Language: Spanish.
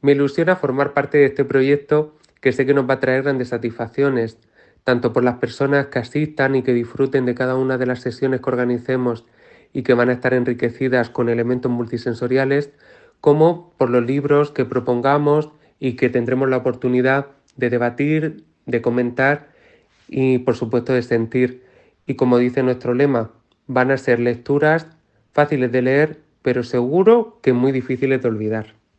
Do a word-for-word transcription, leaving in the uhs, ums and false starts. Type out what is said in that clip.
Me ilusiona formar parte de este proyecto que sé que nos va a traer grandes satisfacciones, tanto por las personas que asistan y que disfruten de cada una de las sesiones que organicemos y que van a estar enriquecidas con elementos multisensoriales, como por los libros que propongamos y que tendremos la oportunidad de debatir, de comentar y por supuesto de sentir. Y como dice nuestro lema, van a ser lecturas fáciles de leer, pero seguro que muy difíciles de olvidar.